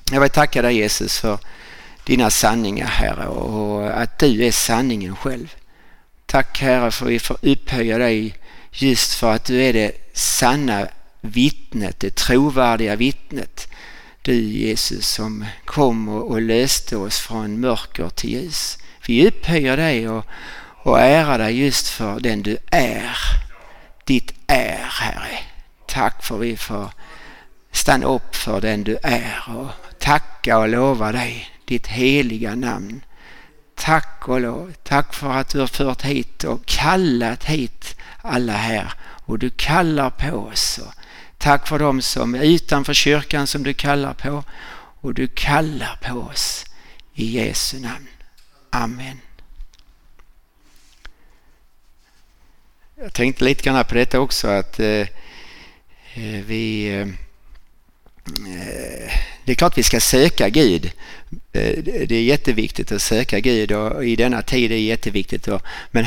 Jag vill tacka dig Jesus för dina sanningar, Herre, och att du är sanningen själv. Tack Herre för att vi får upphöja dig just för att du är det sanna vittnet, det trovärdiga vittnet. Du Jesus som kom och löste oss från mörker till ljus. Vi upphöjer dig och ärar dig just för den du är. Ditt är, Herre. Tack för att vi får stanna upp för den du är och tacka och lova dig, ditt heliga namn. Tack och lov. Tack för att du har fört hit och kallat hit alla här. Och du kallar på oss. Tack för dem som är utanför kyrkan som du kallar på. Och du kallar på oss. I Jesu namn. Amen. Jag tänkte lite grann på detta också att det är klart vi ska söka Gud. Det är jätteviktigt att söka Gud och i denna tid är det jätteviktigt. Men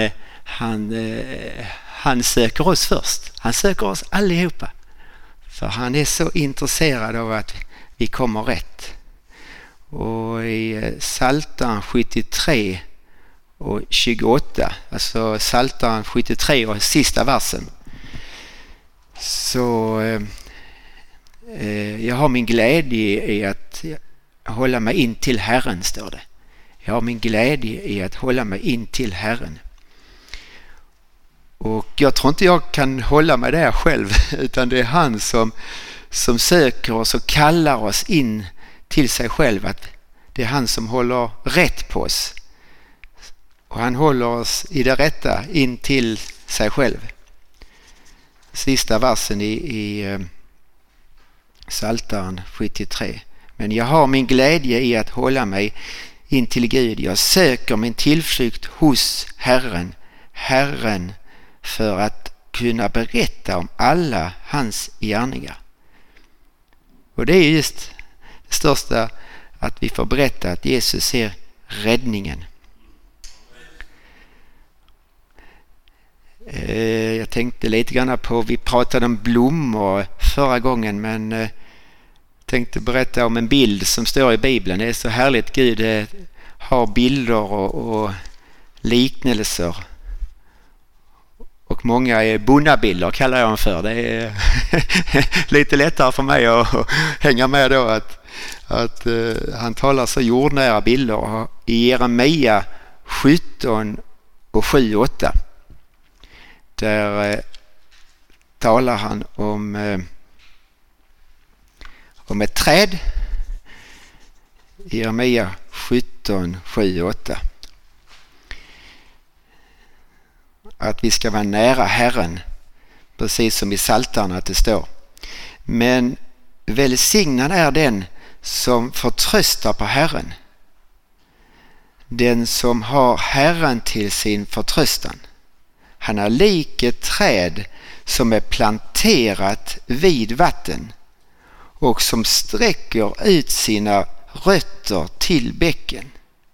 han söker oss först. Han söker oss allihopa. För han är så intresserad av att vi kommer rätt. Och i Psaltaren 73 och 28, alltså Psaltaren 73 och sista versen, så jag har min glädje i att hålla mig in till Herren, står det. Jag har min glädje i att hålla mig in till Herren. Och jag tror inte jag kan hålla mig där själv, utan det är han som söker oss och kallar oss in till sig själv. Att det är han som håller rätt på oss. Och han håller oss i det rätta in till sig själv. Sista versen i Psaltaren 73. Men jag har min glädje i att hålla mig in till Gud. Jag söker min tillflykt hos Herren. Herren för att kunna berätta om alla hans gärningar. Och det är just det största, att vi får berätta att Jesus är räddningen. Jag tänkte lite grann på, vi pratade om blommor förra gången, men tänkte berätta om en bild som står i Bibeln. Det är så härligt, Gud har bilder och liknelser. Och många är bonnabilder kallar jag dem för. Det är lite lättare för mig att hänga med då att han talar så jordnära bilder. I Jeremia 17 och 7-8 där talar han om ett träd. Jeremia 17, 7-8. Att vi ska vara nära Herren, precis som i Psaltarna att det står. Men välsignad är den som förtröstar på Herren. Den som har Herren till sin förtröstan. Han är lik ett träd som är planterat vid vatten och som sträcker ut sina rötter till bäcken.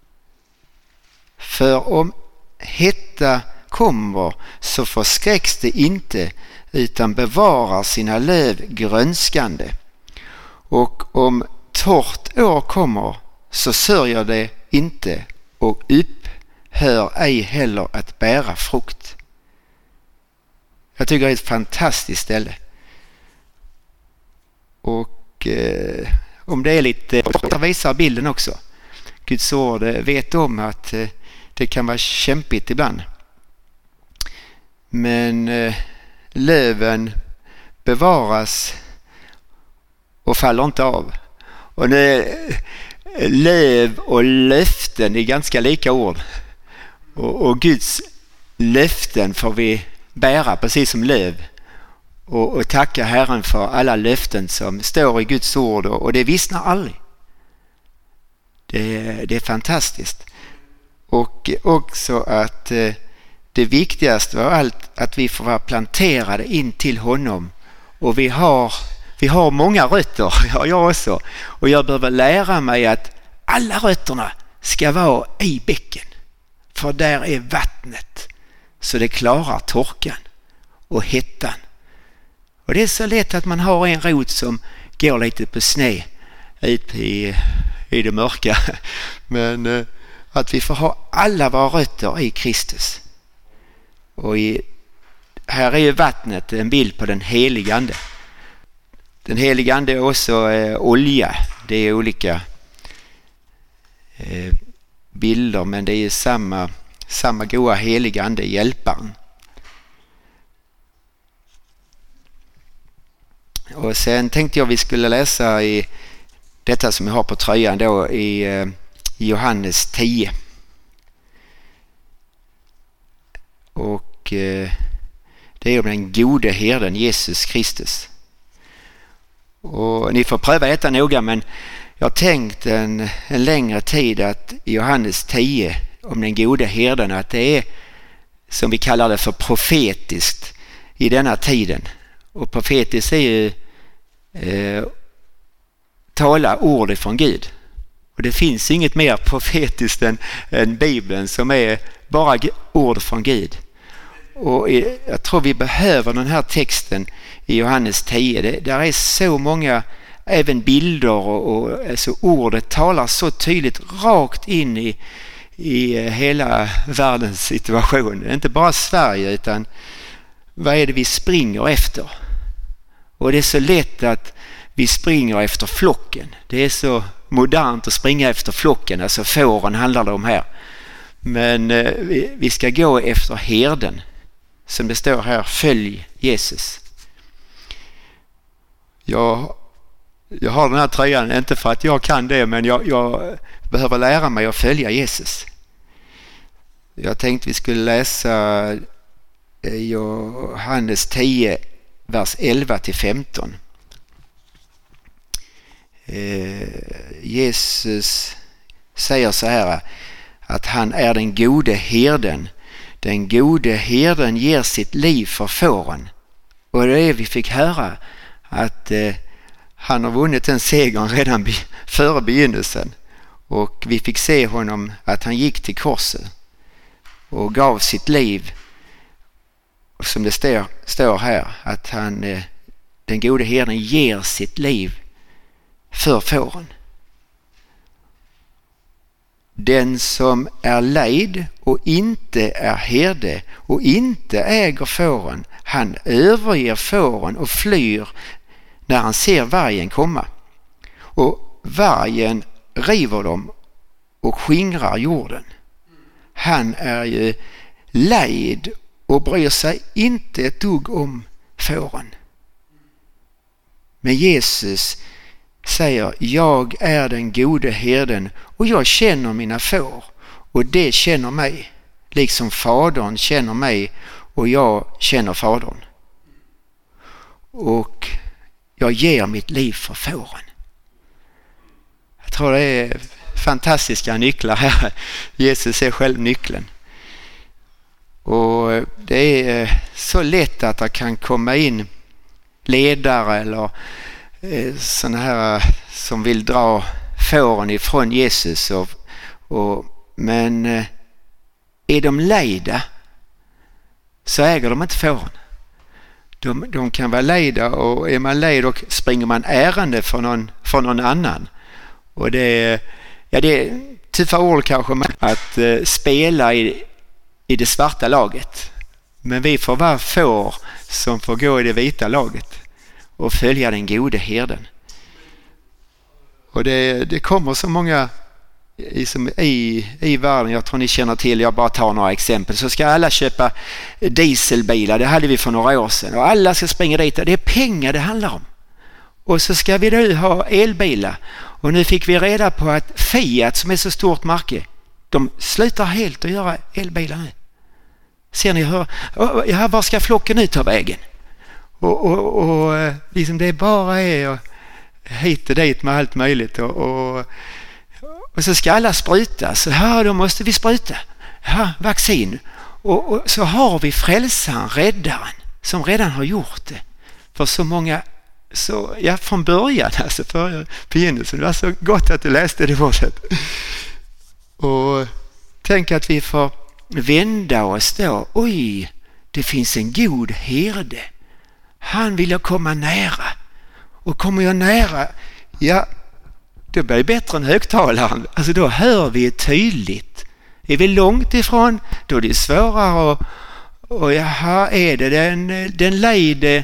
För om hetta kommer så förskräcks det inte, utan bevarar sina löv grönskande. Och om torrt år kommer så sörjer det inte och upphör ej heller att bära frukt. Jag tycker det är ett fantastiskt ställe. Och om det är lite, jag visar bilden också. Guds ord vet om att det kan vara kämpigt ibland. Men löven bevaras och faller inte av. Och löv och löften är ganska lika ord. Och Guds löften får vi bära precis som löv. Och tacka Herren för alla löften som står i Guds ord. Och det vissnar aldrig. Det är fantastiskt. Och också att det viktigaste av allt att vi får vara planterade in till honom. Och vi har många rötter, jag också. Och jag behöver lära mig att alla rötterna ska vara i bäcken. För där är vattnet. Så det klarar torkan och hettan. Och det är så lätt att man har en rot som går lite på sned. ut i det mörka. Men att vi får ha alla våra rötter i Kristus. Och här är ju vattnet en bild på den helige ande. Den helige ande är också olja. Det är olika bilder, men det är samma goda heliga ande, hjälparen. Och sen tänkte jag vi skulle läsa i detta som jag har på tröjan då i Johannes 10. Och det är om den gode herden Jesus Kristus. Och ni får pröva detta noga, men jag har tänkt en längre tid att Johannes 10 om den gode herden, att det är, som vi kallar det för, profetiskt i denna tiden. Och profetiskt är ju tala ord ifrån Gud. Och det finns inget mer profetiskt än Bibeln, som är bara ord från Gud. Och jag tror vi behöver den här texten i Johannes 10. Där är så många även bilder och alltså ordet talar så tydligt rakt in i hela världens situation. Inte bara Sverige, utan vad är det vi springer efter? Och det är så lätt att vi springer efter flocken. Det är så modernt att springa efter flocken, alltså fåren handlar det om här. Men vi ska gå efter herden. Som det står här, följ Jesus. Jag har den här tröjan, inte för att jag kan det, men jag behöver lära mig att följa Jesus. Jag tänkte vi skulle läsa Johannes 10, vers 11-15. Jesus säger så här, att han är den gode herden. Den gode herden ger sitt liv för fåren. Och det är vi fick höra, att han har vunnit den segern redan före begynnelsen. Och vi fick se honom att han gick till korset och gav sitt liv. Och som det står här, att den gode herden ger sitt liv för fåren. Den som är lejd och inte är herde och inte äger fåren, han överger fåren och flyr när han ser vargen komma. Och vargen river dem och skingrar jorden. Han är ju lejd och bryr sig inte ett dugg om fåren. Men Jesus säger, jag är den gode herden och jag känner mina får och det känner mig, liksom fadern känner mig och jag känner fadern. Och jag ger mitt liv för fåren. Jag tror det är fantastiska nycklar här. Jesus är själv nyckeln. Och det är så lätt att det kan komma in ledare eller sådana här som vill dra fåren ifrån Jesus. Men är de lejda så äger de inte fåren. De kan vara lejda, och är man lejd och springer man ärende för någon annan. Och det är tuffa ord kanske, att spela i det svarta laget. Men vi får vara får som får gå i det vita laget och följa den gode herden. Och det kommer så många i världen, jag tror ni känner till, jag bara tar några exempel. Så ska alla köpa dieselbilar, det hade vi för några år sedan, och alla ska springa dit. Det är pengar det handlar om. Och så ska vi nu ha elbilar, och nu fick vi reda på att Fiat, som är så stort märke, de slutar helt att göra elbilar nu. Ser ni var ska flocken ut ta vägen? Och liksom det bara är hit och dit med allt möjligt, och så ska alla spruta, så då måste vi spruta vaccin, och så har vi frälsaren, räddaren, som redan har gjort det för så många, så från början, alltså för begynnelsen. Det var så gott att du läste det ordet. Och tänk att vi får vända oss då. Oj, det finns en god herde. Han vill jag komma nära. Och kommer jag nära, det blir bättre än högtalaren. Alltså då hör vi tydligt. Är vi långt ifrån, då är det svårare och jaha, är det den lejde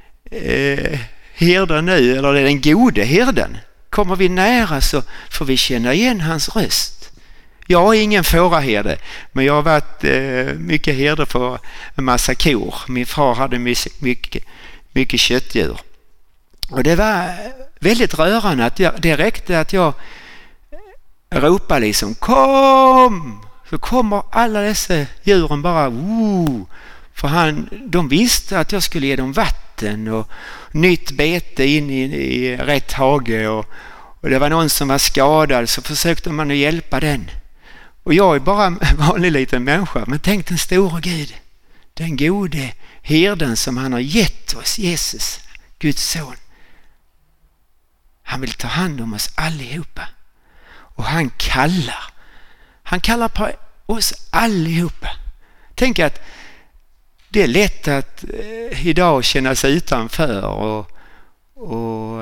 herden nu, eller är det den gode herden? Kommer vi nära så får vi känna igen hans röst. Jag är ingen fåraherde, men jag har varit mycket herde för en massa kor. Min far hade mycket köttdjur. Och det var väldigt rörande att det räckte att jag ropade liksom kom! Så kommer alla dessa djuren bara för de visste att jag skulle ge dem vatten och nytt bete in i rätt hage och det var någon som var skadad så försökte man att hjälpa den. Och jag är bara en vanlig liten människa, men tänk den stora Gud, den gode herden som han har gett oss, Jesus, Guds son. Han vill ta hand om oss allihopa. Och han kallar på oss allihopa. Tänk att det är lätt att idag känna sig utanför och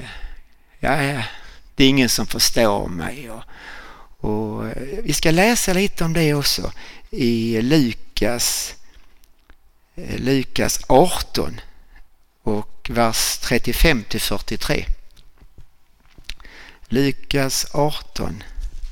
det är ingen som förstår mig. Och vi ska läsa lite om det också i Lukas 18 och vers 35-43. Lukas 18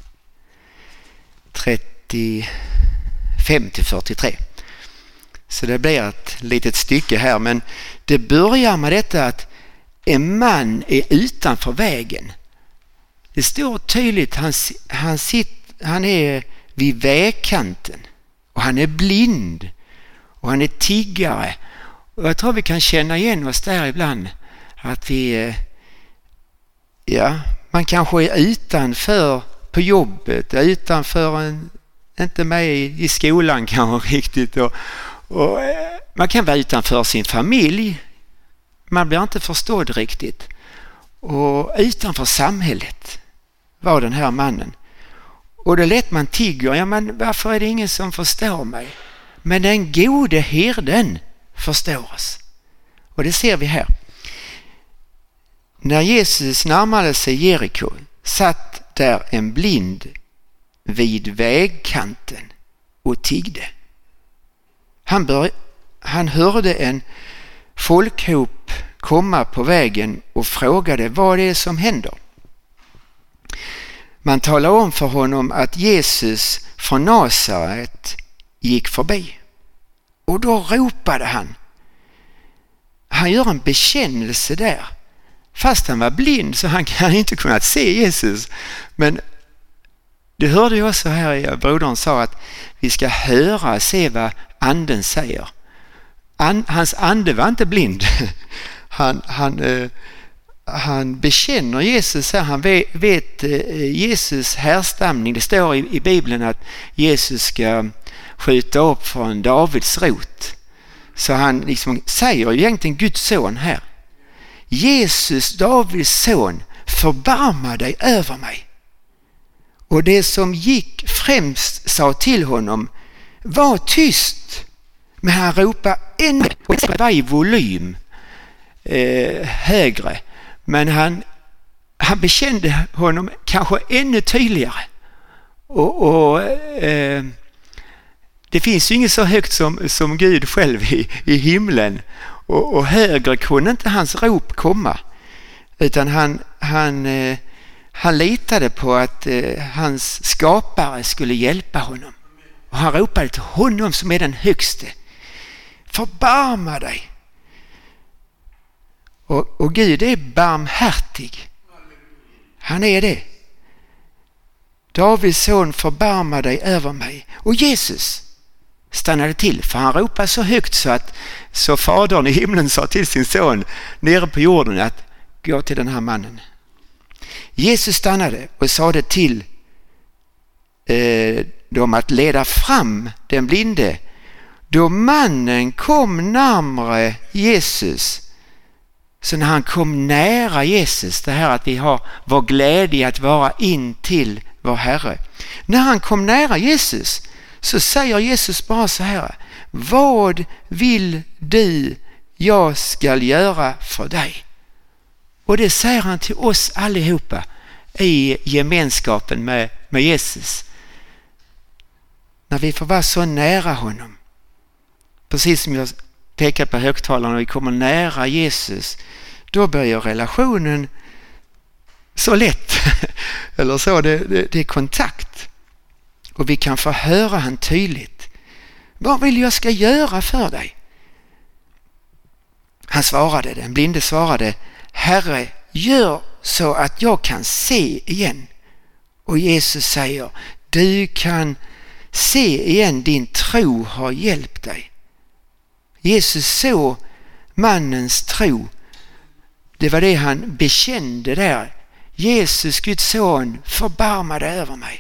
35-43. Så det blir ett litet stycke här, men det börjar med detta att en man är utanför vägen. Det står tydligt, han är vid vägkanten och han är blind och han är tiggare. Och jag tror vi kan känna igen oss där ibland att man kanske är utanför på jobbet, utanför inte med i skolan kanske riktigt och man kan vara utanför sin familj. Man blir inte förstådd riktigt. Och utanför samhället var den här mannen. Och det lätt man tigger. Men varför är det ingen som förstår mig? Men den gode herden förstår oss. Och det ser vi här. När Jesus närmade sig Jeriko satt där en blind vid vägkanten och tiggde. Han hörde en folkhop komma på vägen och frågade vad det är som händer. Man talade om för honom att Jesus från Nasaret gick förbi. Och då ropade han. Han gör en bekännelse där. Fast han var blind så han kan inte kunnat se Jesus. Men det hörde jag också här, brodern sa att vi ska höra och se vad anden säger. Hans ande var inte blind. Han bekänner Jesus här. Han vet Jesus härstamning. Det står i Bibeln att Jesus ska skjuta upp från Davids rot. Så han liksom säger egentligen Guds son här. Jesus, Davids son, förbarma dig över mig. Och det som gick främst sa till honom, var tyst. Men han ropade ännu, och det var i volym högre. Men han bekände honom kanske ännu tydligare. Och det finns ju inget så högt som Gud själv i himlen. Och högre kunde inte hans rop komma. Utan han litade på att hans skapare skulle hjälpa honom. Och han ropade till honom som är den högste. Förbarma dig. Och Gud är barmhärtig. Han är det. Davids son, förbarma dig över mig. Och Jesus stannade till, för han ropade så högt så fadern i himlen sa till sin son nere på jorden att gå till den här mannen. Jesus stannade och sade till dem att leda fram den blinde. Då mannen kom närmare Jesus, så när han kom nära Jesus, det här att vi har vår glädje att vara in till vår Herre. När han kom nära Jesus så säger Jesus bara så här: vad vill du jag ska göra för dig? Och det säger han till oss allihopa. i gemenskapen med Jesus. När vi får vara så nära honom. Precis som jag pekar på högtalaren, när vi kommer nära Jesus, då börjar relationen så lätt. Eller så, det är kontakt. Och vi kan få höra han tydligt. Vad vill jag ska göra för dig? Den blinde svarade, Herre, gör så att jag kan se igen. Och Jesus säger, du kan se igen, din tro har hjälpt dig. Jesus såg mannens tro. Det var det han bekände där. Jesus, Guds son, förbarma dig över mig.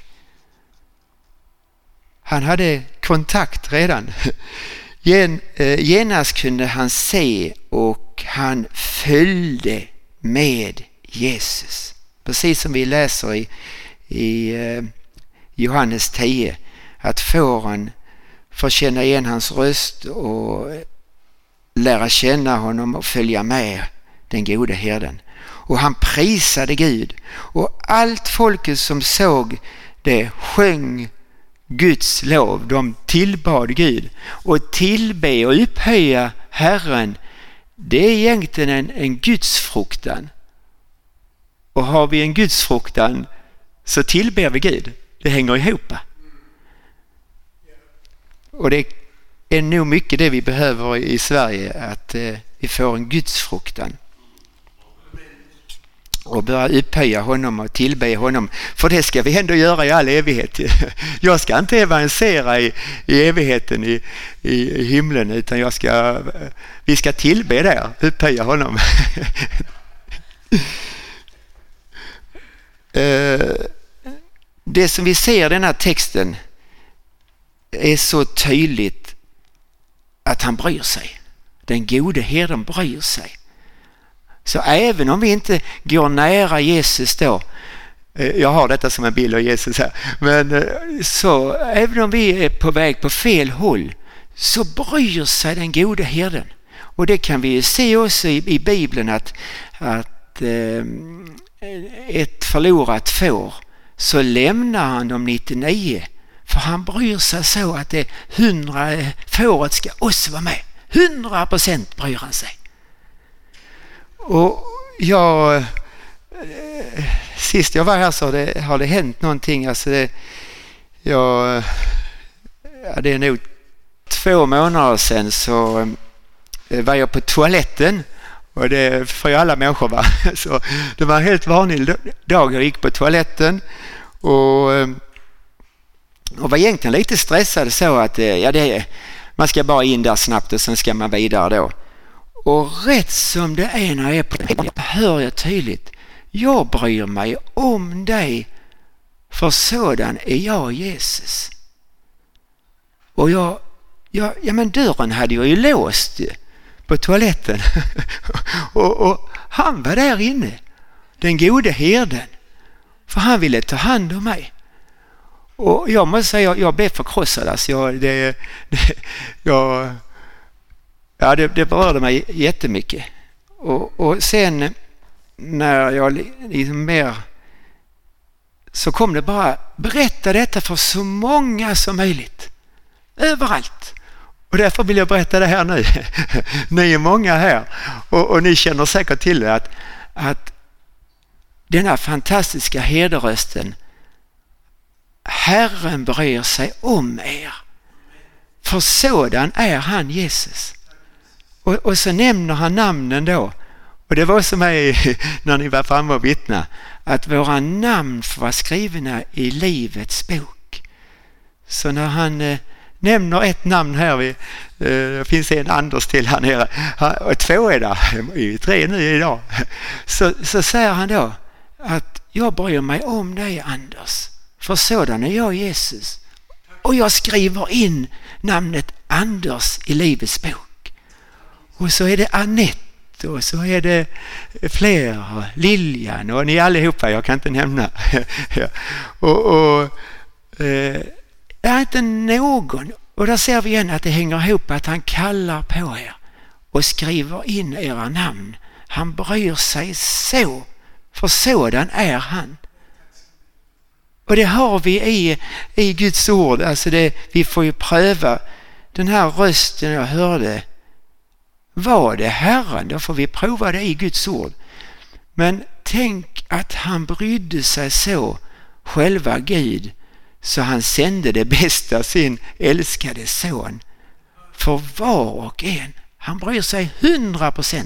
Han hade kontakt redan. Genast kunde han se och han följde med Jesus. Precis som vi läser i Johannes 10, att fåren får känna igen hans röst och lära känna honom och följa med den gode herden. Och han prisade Gud, och allt folket som såg det sjöng Guds lov. De tillbad Gud, och tillbe och upphöja Herren, det är egentligen en gudsfruktan. Och har vi en gudsfruktan så tillber vi Gud. Det hänger ihop. Och det är nog mycket det vi behöver i Sverige, att vi får en gudsfruktan. Och börja upphöja honom och tillbe honom. För det ska vi ändå göra i all evighet. Jag ska inte evangelisera i evigheten i himlen, utan vi ska tillbe där, upphöja honom. Det som vi ser i den här texten är så tydligt att han bryr sig. Den gode herden bryr sig. Så även om vi inte går nära Jesus då, jag har detta som en bild av Jesus här, men så även om vi är på väg på fel håll, så bryr sig den gode herden. Och det kan vi ju se också i Bibeln, att ett förlorat får, så lämnar han de 99, för han bryr sig så att det 100 fåret ska också vara med. 100% bryr han sig. Och sist jag var här så har det hänt någonting. Alltså det är nog 2 månader sedan så var jag på toaletten, och det får ju alla människor va. Så det var en helt vanlig dag jag gick på toaletten, och var egentligen lite stressad, så att man ska bara in där snabbt och sen ska man vidare då. Och rätt som det är när jag är på det, hör jag tydligt, jag bryr mig om dig, för sådan är jag, Jesus. Och men dörren hade jag ju låst på toaletten. och han var där inne, den gode herden, för han ville ta hand om mig. Och jag måste säga, jag blev förkrossad. Alltså det berörde mig jättemycket. Och sen när jag liksom mer, så kom det bara, berätta detta för så många som möjligt. Överallt. Och därför vill jag berätta det här nu. Ni är många här. Och ni känner säkert till det, att denna fantastiska herderösten, Herren bryr sig om er. För sådan är han, Jesus. Och så nämner han namnen då. Och det var som när ni var framme och vittna, att våra namn får vara skrivna i livets bok. Så när han nämner ett namn här, det finns en Anders till här nere, och 2 är där, 3 nu idag. Så säger han då att jag bryr mig om dig, Anders. För sådan är jag, Jesus. Och jag skriver in namnet Anders i livets bok. Och så är det Annette, och så är det fler, och Lilian, och ni allihopa, jag kan inte nämna. Det är inte någon. Och där ser vi igen att det hänger ihop, att han kallar på er och skriver in era namn. Han bryr sig så, för sådan är han. Och det har vi i Guds ord. Alltså vi får ju pröva. Den här rösten jag hörde, var det Herren? Då får vi prova det i Guds ord. Men tänk att han brydde sig så, själva Gud, så han sände det bästa, sin älskade son, för var och en. Han bryr sig 100%.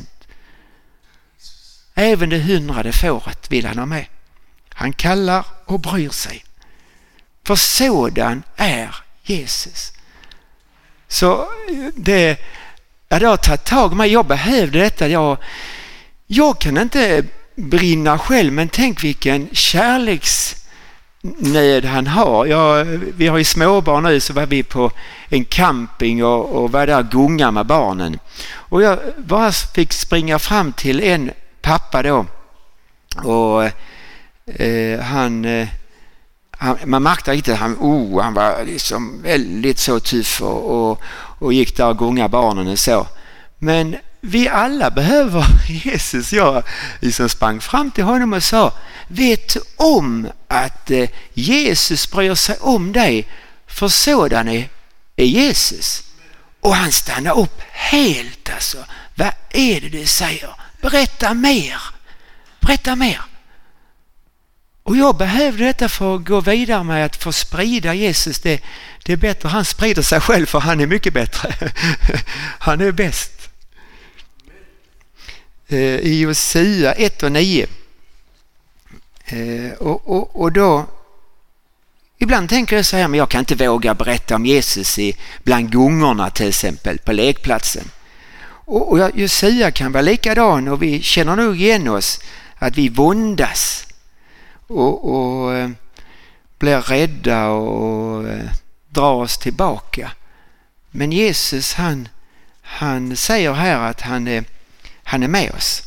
Även det 100:e fåret vill han ha med. Han kallar och bryr sig. För sådan är Jesus. Så det har tagit tag i mig. Jag behövde detta. Jag kan inte brinna själv, men tänk vilken kärleksnöd han har. Vi har ju småbarn nu, så var vi på en camping och var där gunga med barnen. Och jag bara fick springa fram till en pappa då. Och man märkte inte han var liksom väldigt så tuff och gick där och gunga barnen och så. Men vi alla behöver Jesus. Jag liksom sprang fram till honom och sa: vet om att Jesus bryr sig om dig, för sådan är Jesus. Och han stannade upp helt alltså. Vad är det du säger? Berätta mer. Och jag behövde detta för att gå vidare med att få sprida Jesus. Det är bättre han sprider sig själv, för han är mycket bättre. Han är bäst. I Hosea 1:9. Och då ibland tänker jag så här, men jag kan inte våga berätta om Jesus bland gungorna till exempel på lekplatsen. Och Hosea kan vara likadan, och vi känner nog igen oss att vi våndas och blir rädda och drar oss tillbaka. Men Jesus han säger här att han är med oss.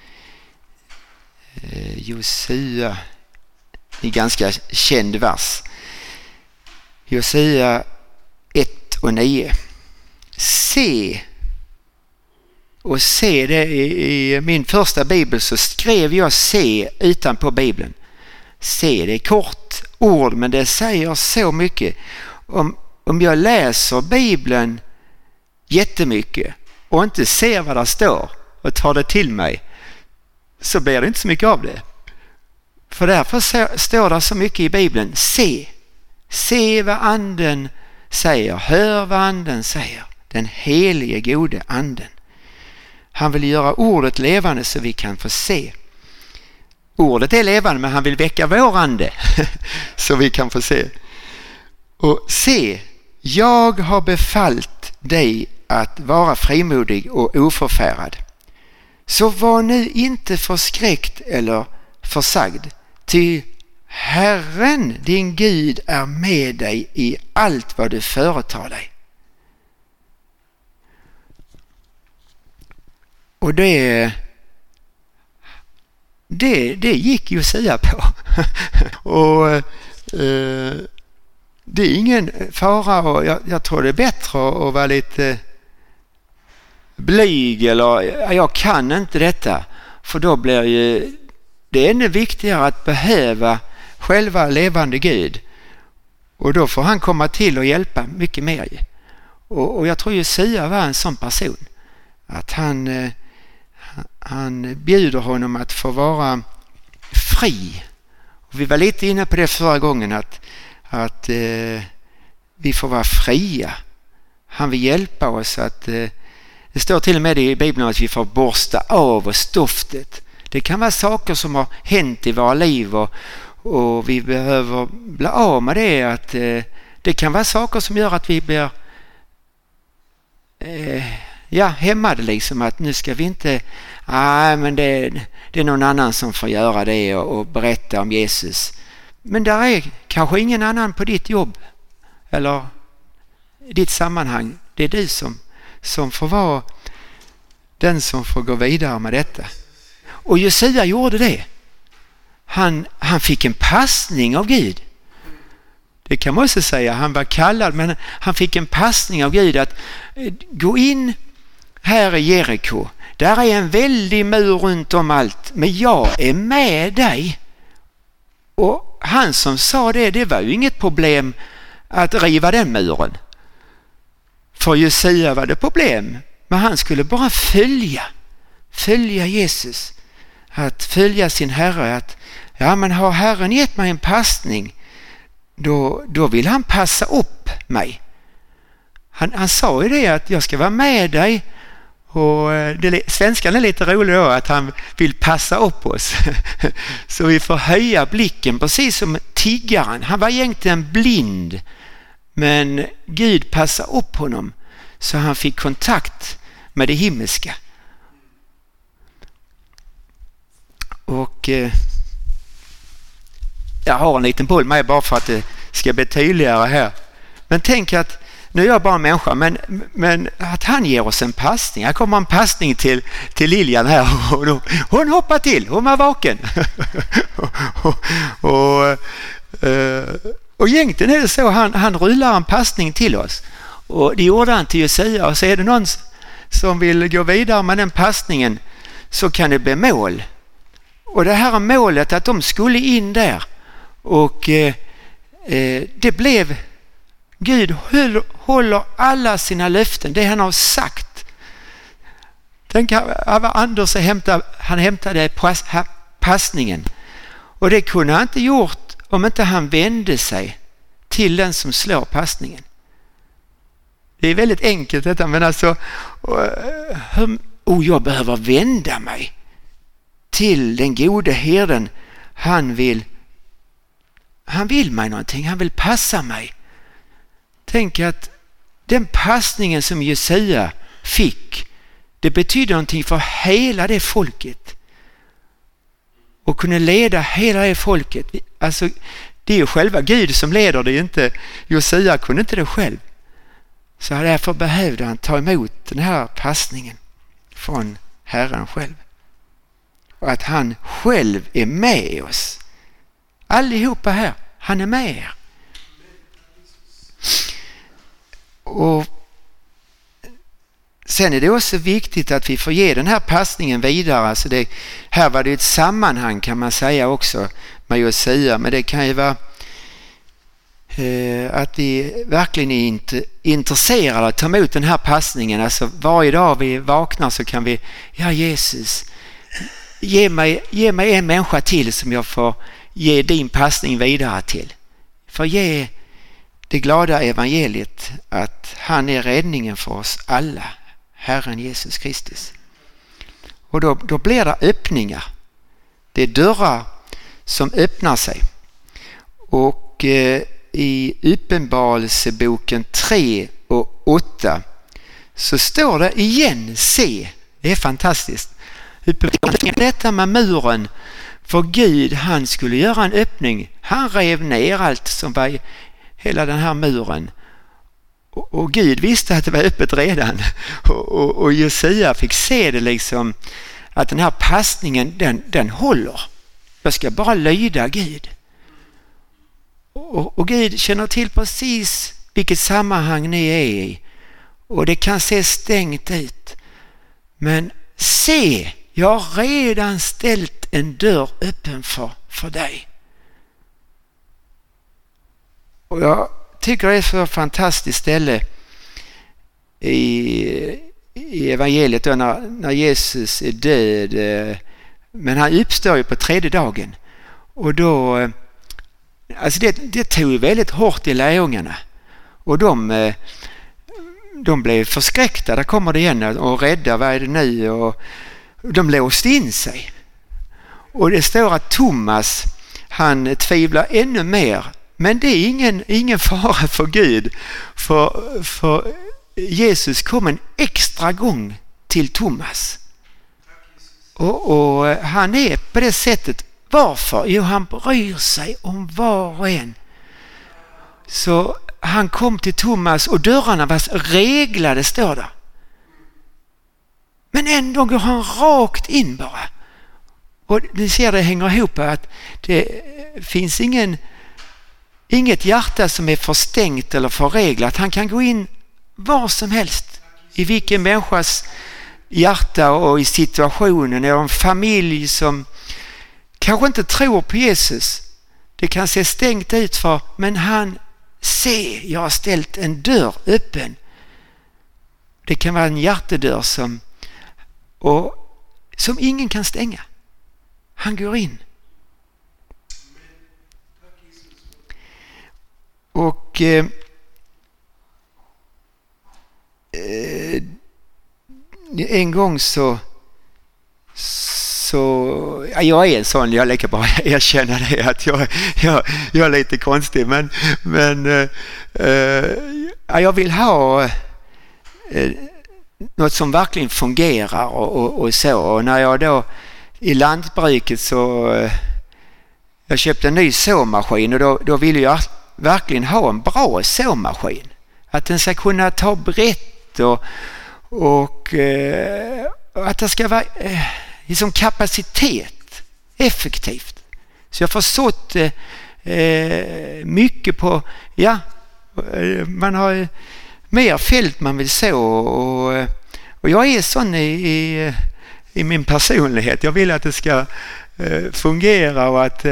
Hosea, en ganska känd vers. Hosea 1:9. Se det i min första bibel, så skrev jag se utanpå bibeln. Se, det är kort ord, men det säger så mycket. Om jag läser bibeln jättemycket och inte ser vad det står och tar det till mig, så blir det inte så mycket av det. För därför står det så mycket i bibeln. Se vad anden säger. Hör vad anden säger. Den helige gode anden. Han vill göra ordet levande så vi kan få se. Ordet är levande, men han vill väcka vår ande så vi kan få se. Och se, jag har befallt dig att vara frimodig och oförfärad. Så var nu inte förskräckt eller försagd, ty Herren din Gud är med dig i allt vad du företar dig. Och det gick ju att säga på. Och det är ingen fara, och jag tror det är bättre att vara lite blyg, eller jag kan inte detta, för då blir ju det ännu viktigare att behöva själva levande Gud, och då får han komma till och hjälpa mycket mer. Och jag tror ju Sia var en sån person, att han bjuder honom att få vara fri. Och vi var lite inne på det förra gången, att vi får vara fria. Han vill hjälpa oss att det står till och med i Bibeln att vi får borsta av oss stoftet. Det kan vara saker som har hänt i våra liv, och vi behöver bli av med det. Att det kan vara saker som gör att vi blir hämmade, liksom att nu ska vi inte, men det är någon annan som får göra det och berätta om Jesus. Men där är kanske ingen annan på ditt jobb eller ditt sammanhang. Det är du som får vara den som får gå vidare med detta. Och Josia gjorde det. Han fick en passning av Gud. Det kan man också säga. Han var kallad, men han fick en passning av Gud att gå in här i Jeriko. Där är en väldig mur runt om allt, men jag är med dig. Och han som sa det var ju inget problem att riva den muren. För Josia var det problem. Men han skulle bara följa Jesus. Att följa sin Herre. Att men har Herren gett mig en passning, då vill han passa upp mig. Han sa ju det, att jag ska vara med dig. Och svenskan är lite rolig då, att han vill passa upp oss. Så vi får höja blicken, precis som tiggaren. Han var egentligen blind, men Gud passade upp honom så han fick kontakt med det himmelska. Och jag har en liten boll med bara för att det ska bli tydligare här. Men tänk att nu är jag bara en människa, men att han ger oss en passning. Här kommer en passning till Lilian här. Och hon hoppar till, hon var vaken. och egentligen är det så, han rullar en passning till oss. Och det gjorde han till Josia. Och så är det någon som vill gå vidare med den passningen, så kan det bli mål. Och det här målet, att de skulle in där. Och det blev... Gud håller alla sina löften, det han har sagt. Tänk, Anders han hämtade passningen. Och det kunde han inte gjort om inte han vände sig till den som slår passningen. Det är väldigt enkelt detta, men alltså jag behöver vända mig till den gode herden. Han vill mig någonting, han vill passa mig. Tänk att den passningen som Josia fick, det betyder någonting för hela det folket. Och kunna leda hela det folket. Alltså, det är ju själva Gud som leder det, inte Josia kunde inte det själv. Så därför behövde han ta emot den här passningen från Herren själv. Och att han själv är med oss. Allihopa här, han är med er. Och sen är det också viktigt att vi får ge den här passningen vidare. Alltså här var det ett sammanhang, kan man säga också med Josia, men det kan ju vara att vi verkligen är intresserade att ta emot den här passningen. Alltså varje dag vi vaknar så kan vi, Jesus, ge mig en människa till som jag får ge din passning vidare till. För ge det glada evangeliet att han är räddningen för oss alla, Herren Jesus Kristus. Och då blir det öppningar. Det är dörrar som öppnar sig. Och i Uppenbarelseboken 3 och 8 så står det igen, se. Det är fantastiskt. Detta med muren, för Gud, han skulle göra en öppning. Han rev ner allt som var hela den här muren. Och Gud visste att det var öppet redan. Och Josia fick se det liksom, att den här passningen, den håller. Jag ska bara lyda Gud. Och Gud känner till precis vilket sammanhang ni är i. Och det kan se stängt ut. Men se, jag har redan ställt en dörr öppen för dig. Och jag tycker det är så fantastiskt ställe i evangeliet då när Jesus är död. Men han uppstår ju på 3:e dagen. Och då, alltså det tog väldigt hårt i lärjungarna. Och de blev förskräckta. Där kommer det igen och rädda, vad är det nu? Och de låste in sig. Och det står att Thomas, han tvivlar ännu mer. Men det är ingen fara för Gud. För Jesus kom en extra gång till Thomas. Och han är på det sättet. Varför? Jo, han bryr sig om var och en. Så han kom till Thomas och dörrarna var reglade, står där. Men ändå går han rakt in bara. Och ni ser, det hänger ihop att det finns inget hjärta som är förstängt eller förreglat. Han kan gå in var som helst. I vilken människas hjärta och i situationen. Eller en familj som kanske inte tror på Jesus. Det kan se stängt ut för, men han ser, jag har ställt en dörr öppen. Det kan vara en hjärtedörr som ingen kan stänga. Han går in. Och en gång så jag är en sån, jag lika bara erkänna det att jag är lite konstig, men jag vill ha något som verkligen fungerar och så. Och när jag då i lantbruket så jag köpte en ny såmaskin, och då ville jag verkligen ha en bra såmaskin. Att den ska kunna ta brett och att det ska vara liksom kapacitet, effektivt. Så jag har förstått mycket på, man har mer fält man vill så, och jag är sån i min personlighet. Jag vill att det ska fungera och att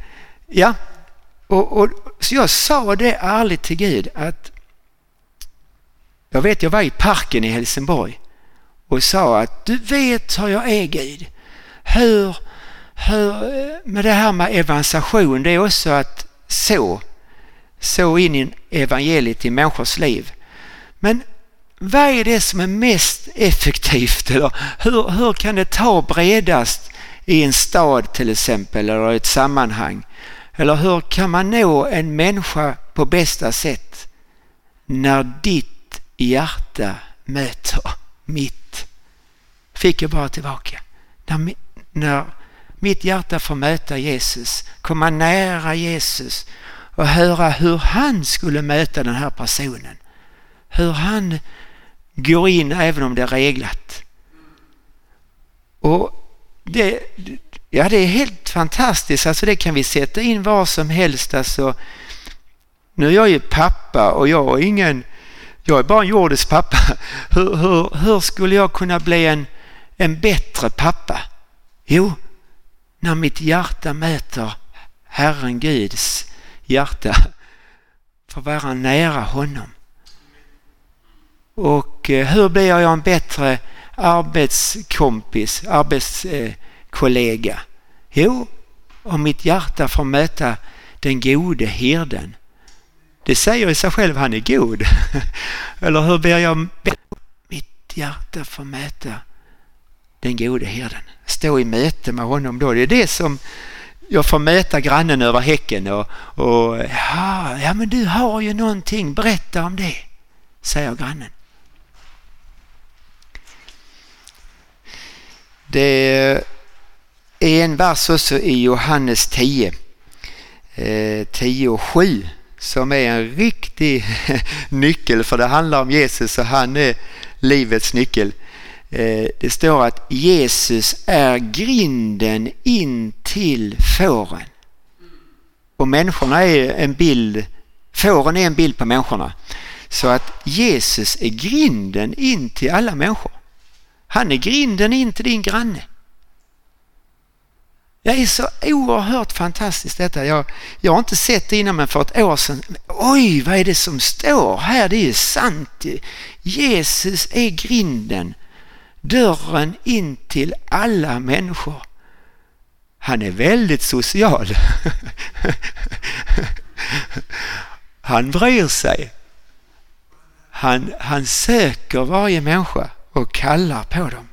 så jag sa det ärligt till Gud att jag var i parken i Helsingborg och sa att du vet hur jag är, Gud. Hur med det här med evangelisation, det är också att så in i evangeliet i människors liv. Men vad är det som är mest effektivt? Eller hur kan det ta bredast i en stad till exempel, eller ett sammanhang? Eller hur kan man nå en människa på bästa sätt när ditt hjärta möter mitt? Fick jag bara tillbaka. När mitt hjärta får möta Jesus, komma nära Jesus och höra hur han skulle möta den här personen. Hur han går in även om det är reglat. Och det är helt fantastiskt. Alltså det kan vi sätta in var som helst. Alltså, nu är jag ju pappa och jag är bara en jordisk pappa. Hur skulle jag kunna bli en bättre pappa? Jo, när mitt hjärta möter Herren Guds hjärta, för att vara nära honom. Och hur blir jag en bättre arbetskollega? Jo, om mitt hjärta får möta den gode herden. Det säger i sig själv, han är god. Eller hur blir jag mitt hjärta får möta den gode herden? Stå i möte med honom då. Det är det som jag får möta grannen över häcken och men du har ju någonting, berätta om det, säger grannen. Det är en vers också i Johannes 10:7 som är en riktig nyckel, för det handlar om Jesus och han är livets nyckel. Det står att Jesus är grinden in till fåren. Och människorna är en bild, fåren är en bild på människorna. Så att Jesus är grinden in till alla människor. Han är grinden in till din granne. Det är så oerhört fantastiskt detta. Jag har inte sett det innan, men för ett år sedan. Oj, vad är det som står här? Det är sant. Jesus är grinden. Dörren in till alla människor. Han är väldigt social. Han bryr sig. Han söker varje människa och kallar på dem.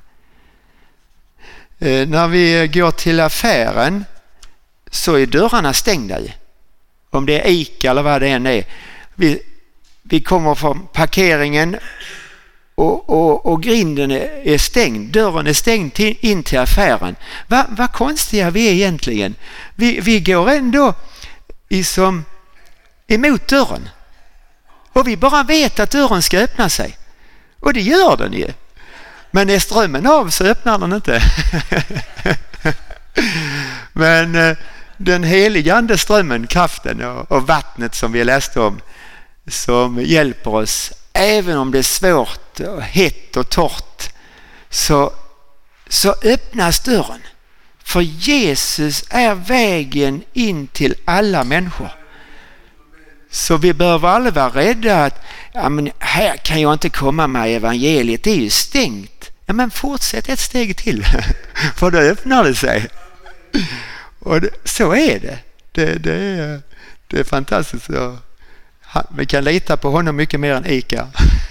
När vi går till affären så är dörrarna stängda. Om det är ICA eller vad det än är. Vi kommer från parkeringen och grinden är stängd. Dörren är stängd in till affären. Vad konstiga vi är egentligen. Vi går ändå emot dörren. Och vi bara vet att dörren ska öppna sig. Och det gör den ju. Men är strömmen av så öppnar den inte. Men den heliga andeströmmen, kraften och vattnet som vi läste om, som hjälper oss även om det är svårt och hett och torrt, så öppnas dörren. För Jesus är vägen in till alla människor. Så vi behöver aldrig vara rädda att ja, men här kan jag inte komma med evangeliet, det är ju stängt. Ja, men fortsätt ett steg till, för då öppnar det sig. Och så är det. Det är fantastiskt. Vi kan lita på honom mycket mer än Ica.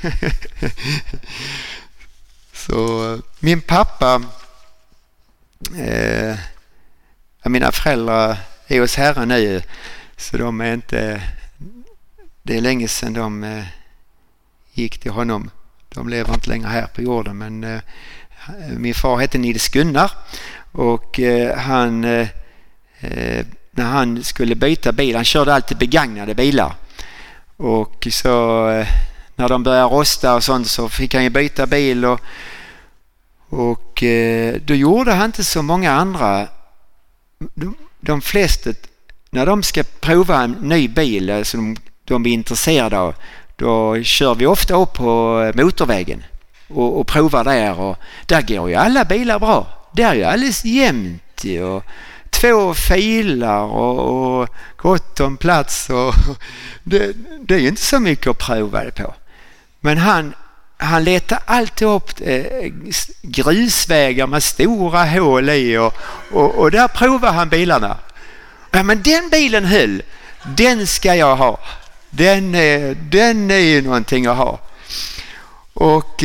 Så min pappa, mina föräldrar är hos Herren nu, så de är inte, det är länge sedan de gick till honom. De lever inte längre här på jorden, men min far hette Nils Gunnar, och han när han skulle byta bil, han körde alltid begagnade bilar, och så när de började rosta och sånt så fick han ju byta bil, och då gjorde han inte så många andra. De flesta, när de ska prova en ny bil som de är intresserade av, då kör vi ofta upp på motorvägen och provar där, och där går ju alla bilar bra. Där är ju alldeles jämnt och 2 filer och gott om plats, och det är ju inte så mycket att prova det på. Men han letar alltid upp grusvägar med stora hål i, och där provar han bilarna. Ja, men den bilen höll, den ska jag ha. Den är ju någonting att ha. Och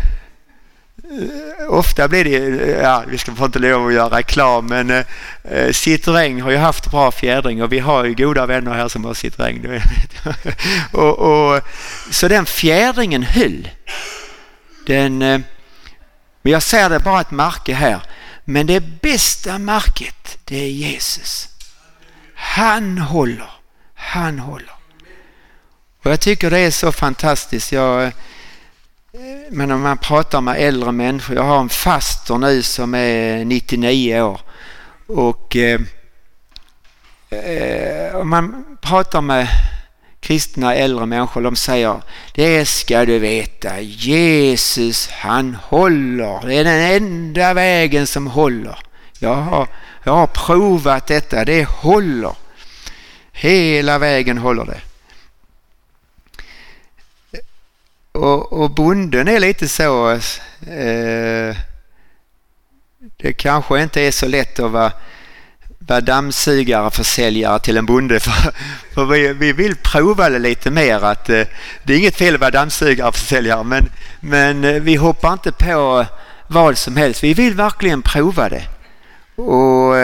ofta blir det, ja, vi ska få inte lov att göra reklam, men Citroën har ju haft bra fjädring, och vi har ju goda vänner här som har Citroën. och så den fjädringen höll. Men jag ser det bara ett märke här, men det bästa märket, det är Jesus. Han håller. Och jag tycker det är så fantastiskt. Men om man pratar med äldre människor, jag har en faster nu som är 99 år, och om man pratar med kristna äldre människor, de säger, det ska du veta, Jesus han håller, det är den enda vägen som håller. Jag har provat detta, det håller. Hela vägen håller det. Och bonden är lite så, det kanske inte är så lätt att vara dammsugare försäljare till en bonde, för vi vill prova det lite mer, att det är inget fel att vara dammsugare försäljare, men vi hoppar inte på vad som helst, vi vill verkligen prova det. Och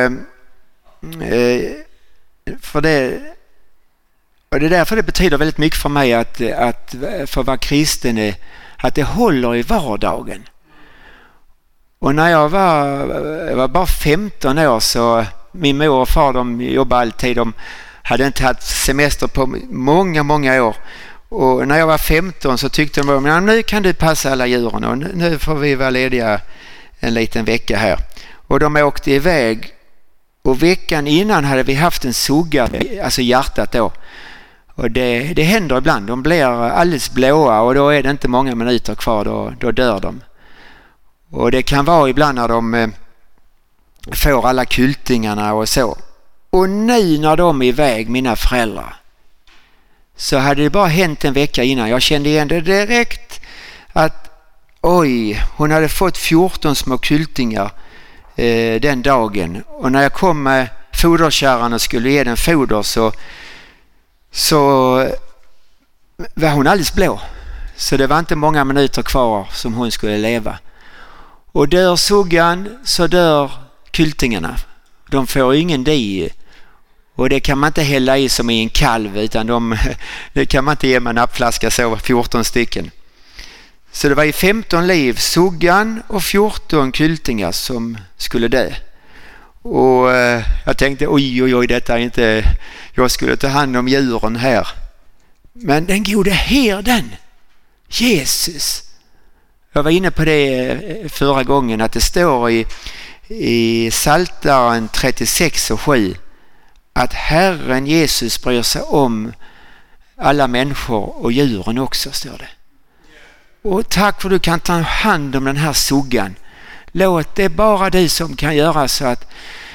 det är därför det betyder väldigt mycket för mig att för att vara kristen är att det håller i vardagen. Och när jag var bara 15 år, så min mor och far, de jobbade alltid, de hade inte haft semester på många år. Och när jag var 15 så tyckte de, men nu kan du passa alla djuren, och nu får vi vara lediga en liten vecka här. Och de åkte iväg, och veckan innan hade vi haft en sugga, alltså hjärtat då. Och det händer ibland, de blir alldeles blåa, och då är det inte många minuter kvar, då dör de. Och det kan vara ibland när de får alla kultingarna och så. Och nu när de är iväg, mina föräldrar, så hade det bara hänt en vecka innan. Jag kände igen det direkt, att oj, hon hade fått 14 små kultingar den dagen. Och när jag kom med foderkärran och skulle ge den foder, så var hon alldeles blå. Så det var inte många minuter kvar som hon skulle leva. Och dör suggan, så dör kultingarna. De får ingen di. Och det kan man inte hälla i som i en kalv, utan det kan man inte ge med en nappflaska, så 14 stycken. Så det var i 15 liv, suggan och 14 kultingar som skulle dö. Och jag tänkte, oj, detta är inte, jag skulle ta hand om djuren här. Men den gode herden, Jesus. Jag var inne på det förra gången, att det står i Psaltaren 36:7 att Herren Jesus bryr sig om alla människor och djuren också, står det. Och tack för att du kan ta hand om den här suggan. Låt det bara du som kan göra så att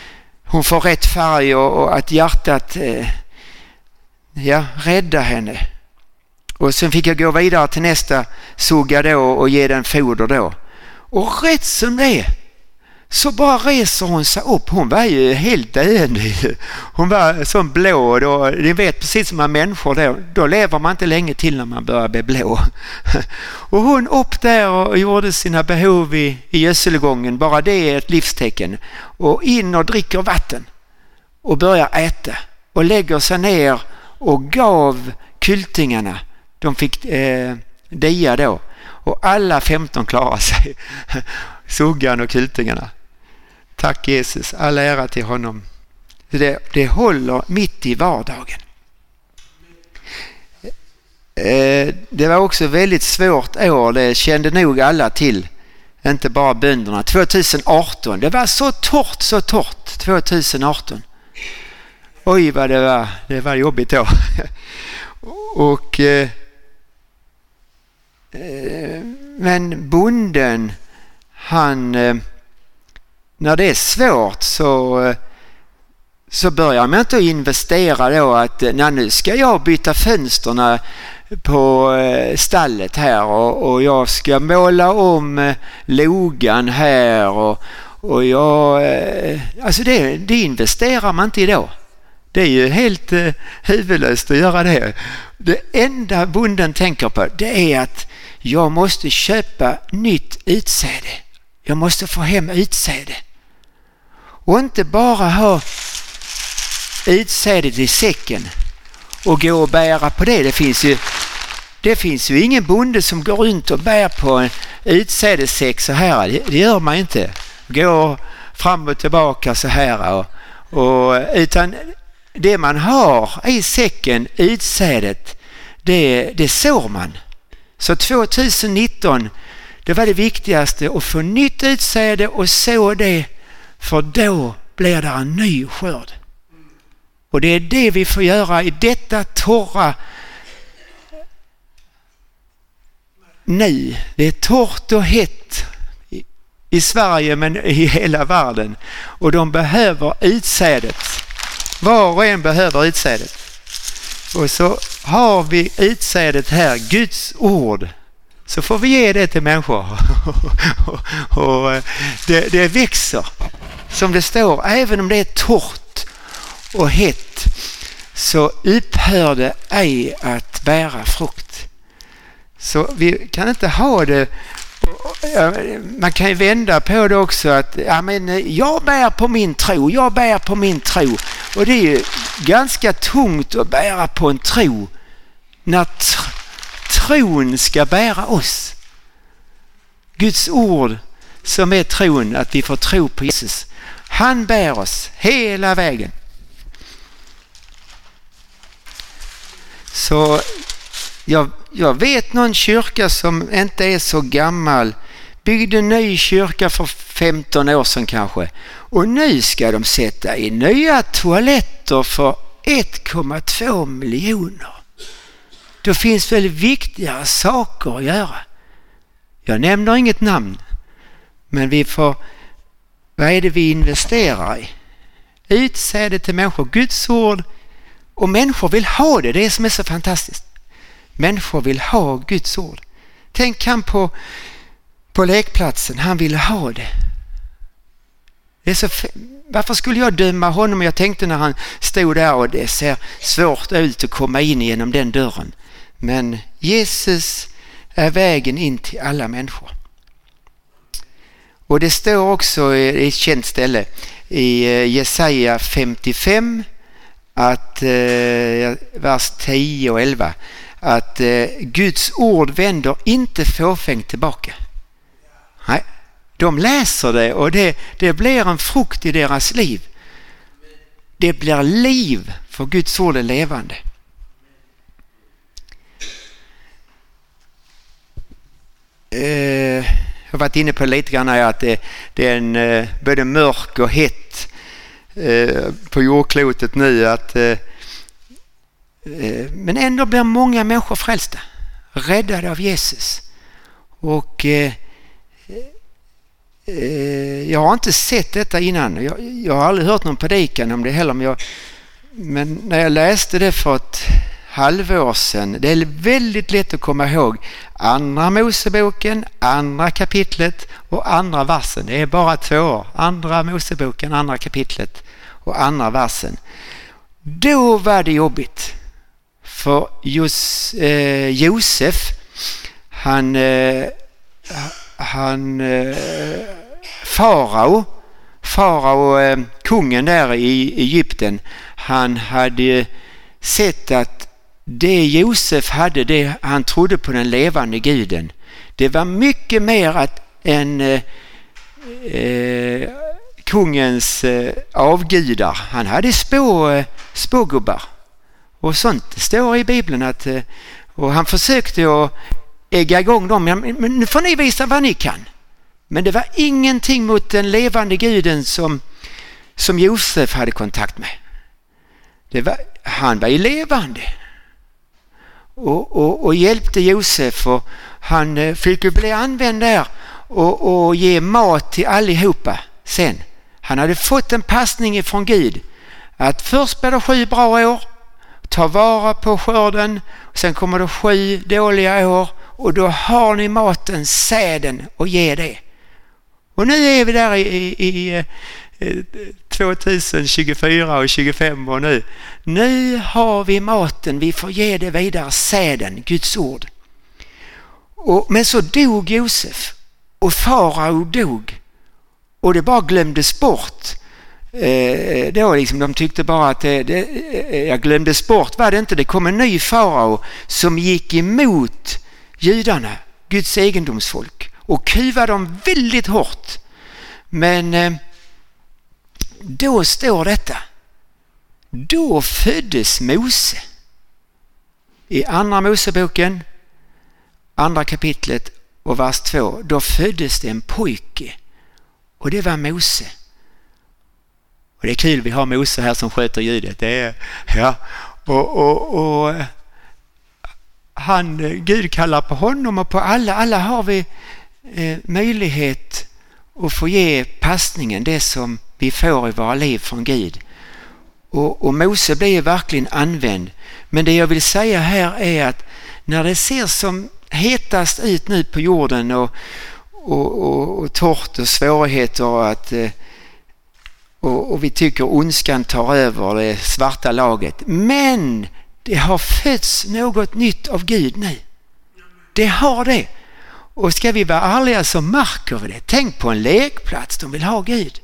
hon får rätt färg och att hjärtat rädda henne. Och sen fick jag gå vidare till nästa sugga då och ge den foder då. Och rätt som det så bara reser hon sig upp. Hon var ju helt döende. Hon var som blå. Då, ni vet precis som man människor då lever man inte länge till när man börjar bli blå. Och hon upp där och gjorde sina behov i gödselgången. Bara det är ett livstecken. Och in och dricker vatten. Och börjar äta. Och lägger sig ner och gav kultingarna. De fick dia då. Och alla 15 klarar sig. Suggan och kultingarna. Tack Jesus. All ära till honom. Det håller mitt i vardagen. Det var också väldigt svårt år. Det kände nog alla till. Inte bara bönderna. 2018. Det var så torrt 2018. Oj vad det var. Det var jobbigt då. Och men bonden han när det är svårt så börjar man inte investera då att nu ska jag byta fönsterna på stallet här och jag ska måla om logan här och jag alltså det investerar man inte i då. Det är ju helt huvudlöst att göra det. Det enda bonden tänker på det är att jag måste köpa nytt utsäde. Jag måste få hem utsäde. Och inte bara ha utsädet i säcken och gå och bära på det. Det finns ju ingen bonde som går runt och bär på en utsädessäck så här. Det gör man inte. Gå fram och tillbaka så här. Utan det man har i säcken, utsädet, det sår man. Så 2019, det var det viktigaste att få nytt utsäde och så det, för då blir det en ny skörd. Och det är det vi får göra i detta torra nu. Det är torrt och hett i Sverige men i hela världen. Och de behöver utsädet. Var och en behöver utsädet. Och så har vi utsädet här, Guds ord. Så får vi ge det till människor. och det växer. Som det står, även om det är torrt och hett så upphör det ej att bära frukt. Så vi kan inte ha det. Man kan ju vända på det också att jag bär på min tro. Och det är ju ganska tungt att bära på en tro när tron ska bära oss. Guds ord som är tron, att vi får tro på Jesus. Han bär oss hela vägen. Så jag vet någon kyrka som inte är så gammal. Byggde en ny kyrka för 15 år sedan kanske. Och nu ska de sätta in nya toaletter för 1,2 miljoner. Då finns väl viktigare saker att göra. Jag nämner inget namn. Men vad är det vi investerar i? Utsäde till människor, Guds ord. Och människor vill ha det. Det är som är så fantastiskt. Människor vill ha Guds ord. Tänk han på lekplatsen. Han ville ha det. Det är så varför skulle jag döma honom? Jag tänkte när han stod där och det ser svårt ut att komma in genom den dörren. Men Jesus är vägen in till alla människor. Och det står också i ett känt ställe i Jesaja 55 att vers 10 och 11 att Guds ord vänder inte fåfängt tillbaka. Nej, de läser det och det blir en frukt i deras liv. Det blir liv, för Guds ord är levande. Jag har varit inne på lite grann att det är en både mörk och hett på jordklotet nu men ändå blir många människor frälsta, räddade av Jesus. Och jag har inte sett detta innan. Jag har aldrig hört någon predikan om det heller. Men när jag läste det för ett halvår sedan, det är väldigt lätt att komma ihåg andra Moseboken, andra kapitlet och andra versen. Det är bara 2 år. Andra Moseboken, andra kapitlet och andra versen. Då var det jobbigt. För Josef, farao, kungen där i Egypten, han hade sett att det Josef hade, det han trodde på den levande guden, det var mycket mer än kungens avgudar. Han hade spågubbar och sånt. Det står i Bibeln att och han försökte att ägga igång dem. Men nu får ni visa vad ni kan. Men det var ingenting mot den levande guden som Josef hade kontakt med. Han var ju levande. Och hjälpte Josef, och han fick ju bli använd där och ge mat till allihopa sen. Han hade fått en passning ifrån Gud att först blir det 7 bra år, ta vara på skörden, sen kommer det 7 dåliga år, och då har ni maten, säden, och ge det. Och nu är vi där i 2024 och 25 och nu har vi maten, vi får ge det vidare, säden, Guds ord. Men så dog Josef och farao dog, och det bara glömdes bort. Då liksom, de tyckte bara att jag glömdes bort, var det inte. Det kom en ny farao som gick emot judarna, Guds egendomsfolk, och kuvade dem väldigt hårt. Men då står detta: då föddes Mose. I andra Moseboken, andra kapitlet och vers 2, då föddes det en pojke, och det var Mose. Och det är kul, vi har Mose här som sköter ljudet. Det är, ja. Och Gud kallar på honom och på alla har vi möjlighet att få ge passningen, det som vi får i våra liv från Gud. Och Mose blir verkligen använd. Men det jag vill säga här är att när det ser som hetast ut nu på jorden och torrt och svårigheter och vi tycker ondskan tar över det svarta laget. Men det har fötts något nytt av Gud nu. Det har det. Och ska vi vara ärliga så märker vi det. Tänk på en lekplats, de vill ha Gud.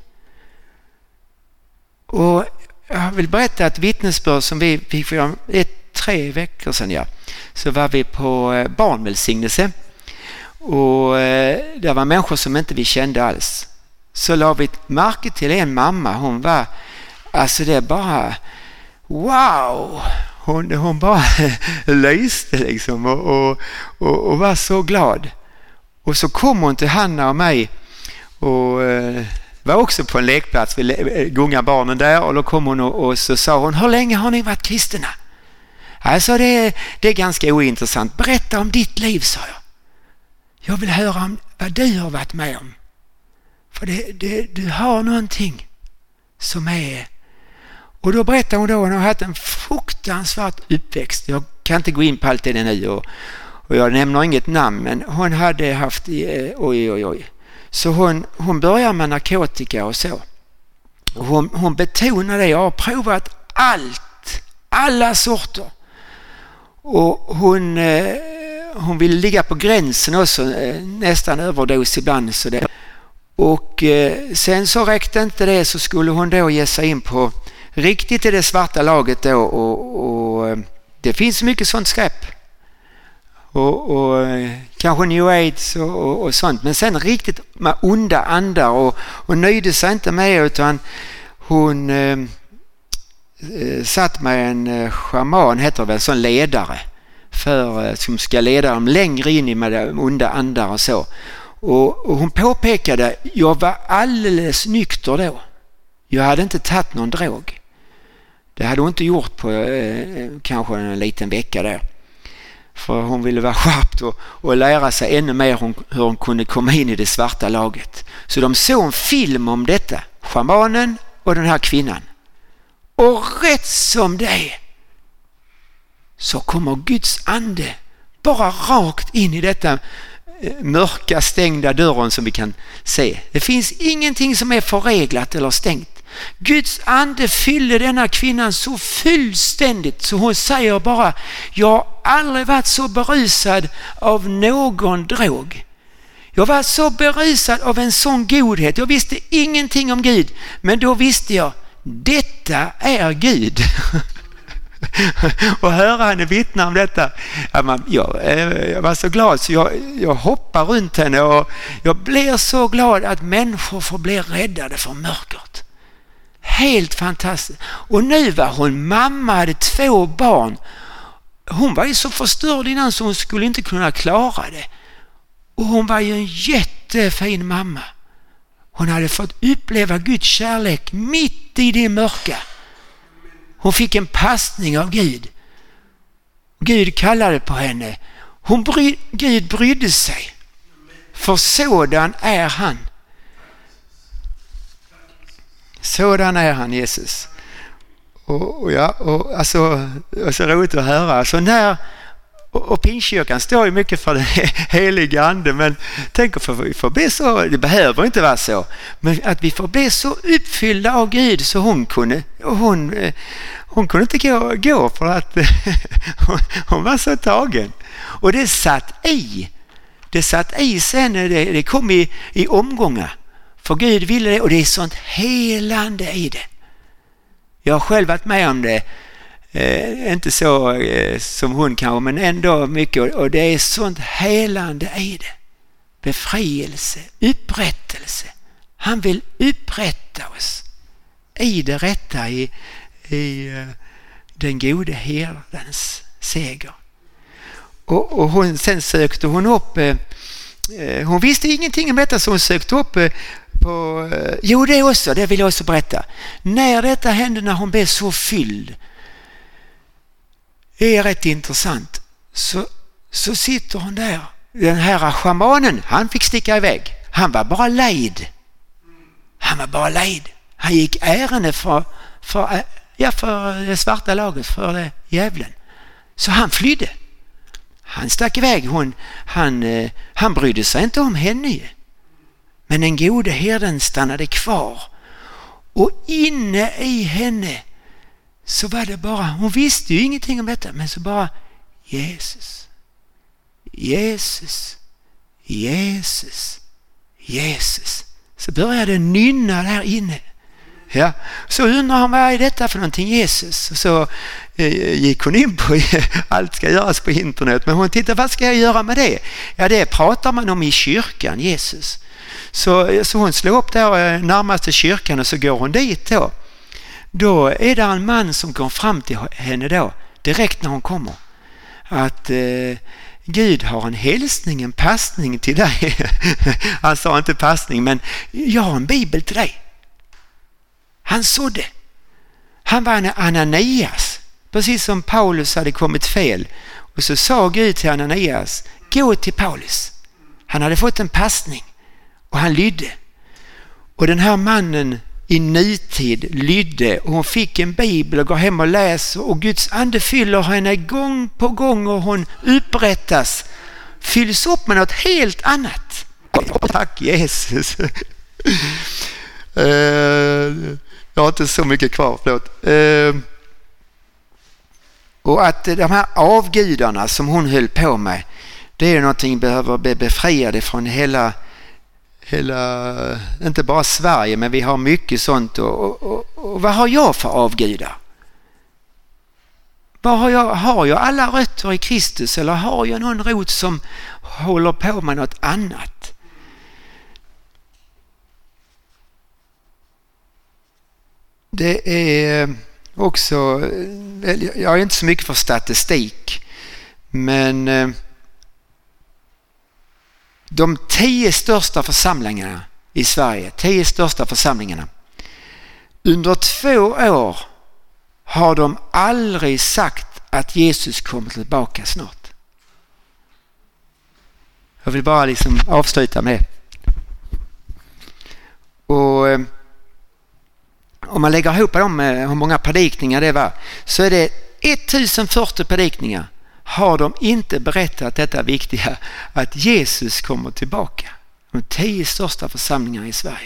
Och jag vill berätta ett vittnesbörd som vi fick för 3 veckor sedan. Ja. Så var vi på barnvälsignelse. Och det var människor som inte vi kände alls. Så la vi märke till en mamma. Hon var, alltså det är bara, wow! Hon bara lyste liksom och var så glad. Och så kom hon till Hanna och mig och var också på en lekplats. Vi gungade barnen där, och då kom hon och så sa hon: hur länge har ni varit kristna? Alltså det är ganska ointressant. Berätta om ditt liv, sa jag. Jag vill höra om vad du har varit med om. För du har någonting som är... Och då berättade hon hon har haft en fruktansvärt uppväxt. Jag kan inte gå in på allt det nu och jag nämner inget namn, men hon hade haft oj. Så hon började med narkotika och så. Och hon betonade det: jag har provat alla sorter. Och hon ville ligga på gränsen också, nästan överdos ibland så det. Och sen så räckte inte det, så skulle hon då ge sig in på riktigt i det svarta laget då, och det finns mycket sånt skräp och kanske new age och sånt, men sen riktigt med onda andar, och nöjde sig inte med, utan hon satt med en shaman, heter det väl, sån ledare som ska leda dem längre in i med onda andar och så. Och hon påpekade: jag var alldeles nykter då. Jag hade inte tagit någon drog. Det hade hon inte gjort på kanske en liten vecka där. För hon ville vara skärpt och lära sig ännu mer hur hon kunde komma in i det svarta laget. Så de såg en film om detta, schamanen och den här kvinnan. Och rätt som det är så kommer Guds ande bara rakt in i detta mörka stängda dörren som vi kan se. Det finns ingenting som är förreglat eller stängt. Guds ande fyllde denna kvinnan så fullständigt så hon säger bara: jag har aldrig varit så berusad av någon drog. Jag var så berusad av en sån godhet. Jag visste ingenting om Gud, men då visste jag, detta är Gud. Och höra henne vittna om detta. Jag var så glad så jag hoppar runt henne och jag blir så glad att människor får bli räddade från mörkret. Helt fantastiskt. Och nu var hon mamma, hade 2 barn. Hon var ju så förstörd innan så hon skulle inte kunna klara det. Och hon var ju en jättefin mamma. Hon hade fått uppleva Guds kärlek mitt i det mörka. Hon fick en passning av Gud. Gud kallade på henne. Gud brydde sig. För sådan är han. Sådan är han, Jesus. Och så roligt att höra. Alltså och Pingstkyrkan står ju mycket för den heliga ande, men tänk att vi får bli så, det behöver inte vara så, men att vi får bli så uppfyllda av Gud så hon kunde inte gå för att hon var så tagen. Och det satt i sen, det kom i omgångar. För Gud ville det och det är sånt helande i det. Jag har själv varit med om det. Inte så som hon kanske, men ändå mycket. Och det är sånt helande i det. Befrielse, upprättelse. Han vill upprätta oss i det rätta, i den gode herdens seger. Och sen sökte hon upp, hon visste ingenting om detta så hon sökte upp det vill jag också berätta. När detta hände, när hon blev så fylld, det är rätt intressant. Så sitter hon där. Den här schamanen, han fick sticka iväg. Han var bara lejd. Han gick ärende för det svarta laget, för det djävulen. Så han flydde. Han stack iväg. Han brydde sig inte om henne. Men den gode herden stannade kvar. Och inne i henne så var det bara, hon visste ju ingenting om detta, men så bara Jesus, Jesus, Jesus, Jesus. Så började nynna där inne. Ja, så undrar hon, vad är detta för någonting, Jesus? Och så gick hon in på allt ska göras på internet, men hon tittade, vad ska jag göra med det? Ja, det pratar man om i kyrkan, Jesus. Så hon slår upp där närmaste kyrkan och så går hon dit då. Då är det en man som går fram till henne då, direkt när hon kommer. Att Gud har en hälsning, en passning till dig. Han sa inte passning, men jag har en bibel till dig. Han sådde. Han var en Ananias. Precis som Paulus hade kommit fel. Och så sa Gud till Ananias, gå till Paulus. Han hade fått en passning. Och han lydde. Och den här mannen i nutid lydde. Och hon fick en bibel och går hem och läser. Och Guds ande fyller henne gång på gång. Och hon upprättas. Fylls upp med något helt annat. Tack Jesus. Jag har inte så mycket kvar, förlåt. Och att de här avgudarna som hon höll på med, det är någonting behöver bli befriade från hela, inte bara Sverige, men vi har mycket sånt. Och vad har jag för avgudar? Har jag alla rötter i Kristus, eller har jag någon rot som håller på med något annat? Det är också, jag är inte så mycket för statistik, men de 10 största församlingarna i Sverige, 10 största församlingarna, under 2 år har de aldrig sagt att Jesus kommer tillbaka snart. Jag vill bara liksom avsluta med. Och om man lägger ihop dem med hur många predikningar det var, så är det 1040 predikningar har de inte berättat detta viktiga, att Jesus kommer tillbaka. De 10 största församlingarna i Sverige.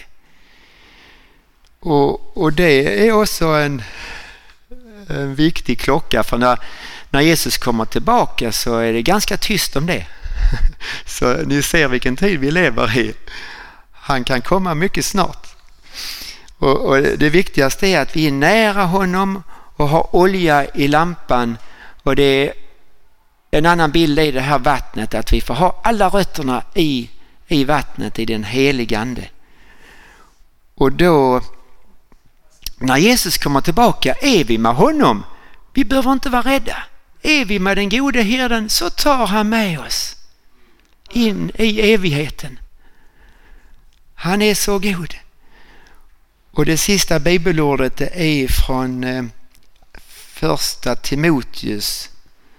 Och det är också en viktig klocka, för när Jesus kommer tillbaka så är det ganska tyst om det. Så ni ser vilken tid vi lever i. Han kan komma mycket snart. Och det viktigaste är att vi är nära honom och har olja i lampan. Och det är en annan bild i det här vattnet, att vi får ha alla rötterna i vattnet, i den heliga ande. Och då, när Jesus kommer tillbaka, är vi med honom. Vi behöver inte vara rädda. Är vi med den gode herden, så tar han med oss in i evigheten. Han är så god. Och det sista bibelordet är från första Timoteus.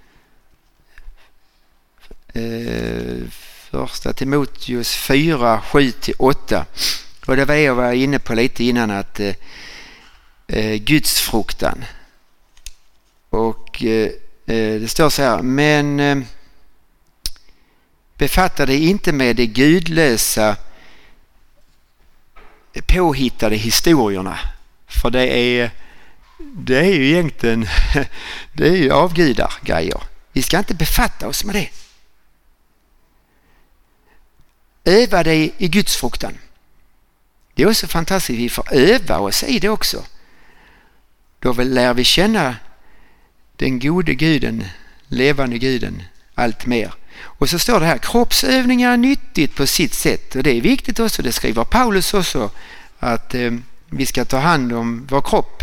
Första Timoteus 4, 7-8. Och det var jag var inne på lite innan, att Guds fruktan. Och det står så här: men befatta dig inte med de gudlösa påhittade historierna, för det är ju egentligen det är ju avgudargrejer. Vi ska inte befatta oss med det. Öva dig i Guds fruktan. Det är också fantastiskt, vi får öva oss i det också. Då lär vi känna den gode guden, levande guden, allt mer. Och så står det här: kroppsövningar är nyttigt på sitt sätt. Och det är viktigt också, det skriver Paulus också, att vi ska ta hand om vår kropp.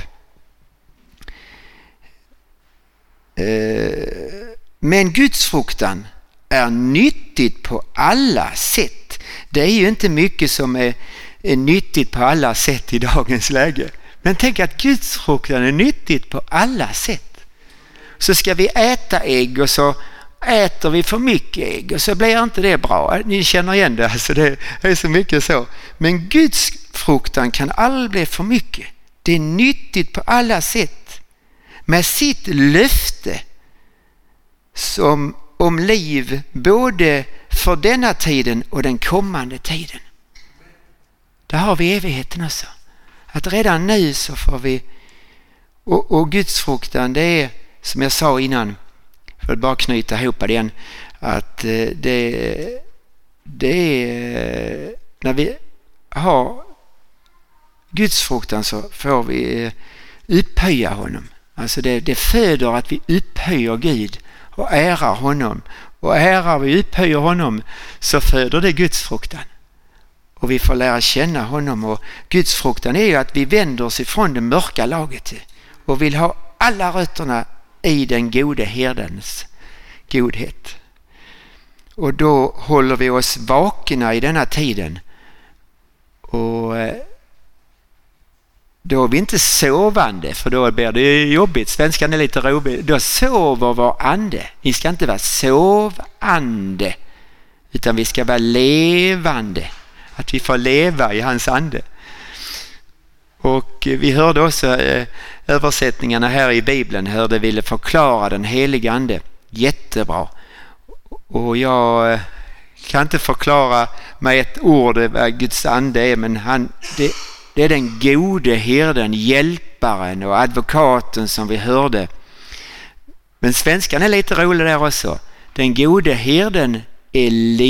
Men Guds fruktan är nyttigt på alla sätt. Det är ju inte mycket som är nyttigt på alla sätt i dagens läge. Men tänk att Guds fruktan är nyttigt på alla sätt. Så ska vi äta ägg, och så äter vi för mycket ägg och så blir inte det bra. Ni känner igen det, alltså det är så mycket så. Men Guds fruktan kan aldrig bli för mycket. Det är nyttigt på alla sätt. Med sitt löfte som om liv både för denna tiden och den kommande tiden. Där har vi evigheten också. Att redan nu så får vi, och Guds fruktan, det är som jag sa innan, för att bara knyta ihop det igen, att det är när vi har Guds fruktan så får vi upphöja honom. Alltså det föder att vi upphöjer Gud och ärar honom. Och ärar vi upphöjer honom, så föder det Guds fruktan. Och vi får lära känna honom. Och Guds fruktan är ju att vi vänder oss ifrån det mörka laget och vill ha alla rötterna i den gode herdens godhet. Och då håller vi oss vakna i denna tiden. Och då är vi inte sovande, för då blir det jobbigt. Svenskan är lite rolig. Då sover vår ande. Vi ska inte vara sovande, utan vi ska vara levande. Att vi får leva i hans ande. Och vi hörde också översättningarna här i Bibeln, hur det ville förklara den heliga ande. Jättebra. Och jag kan inte förklara med ett ord vad Guds ande är, men det är den gode herden, hjälparen och advokaten som vi hörde. Men svenskan är lite rolig där också. Den gode herden är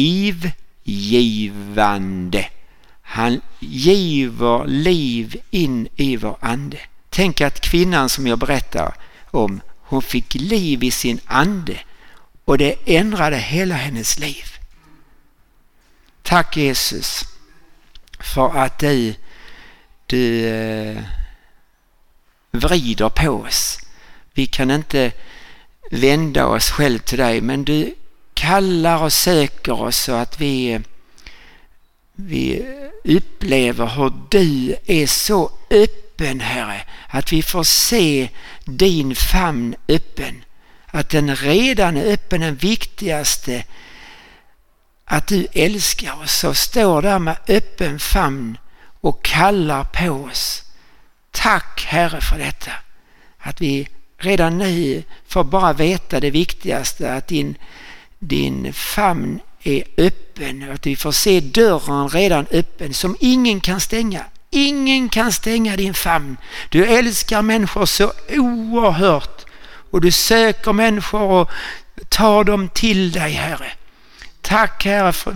livgivande. Han giver liv in i vår ande. Tänk att kvinnan som jag berättar om, hon fick liv i sin ande och det ändrade hela hennes liv. Tack Jesus för att du vrider på oss. Vi kan inte vända oss själv till dig, men du kallar och söker oss så att vi upplever hur du är så öppen, Herre, att vi får se din famn öppen, att den redan är öppen, den viktigaste att du älskar oss och står där med öppen famn och kallar på oss. Tack Herre för detta. Att vi redan nu får bara veta det viktigaste, att din famn är öppen och att vi får se dörren redan öppen som ingen kan stänga. Ingen kan stänga din famn. Du älskar människor så oerhört och du söker människor och tar dem till dig, Herre. Tack Herre för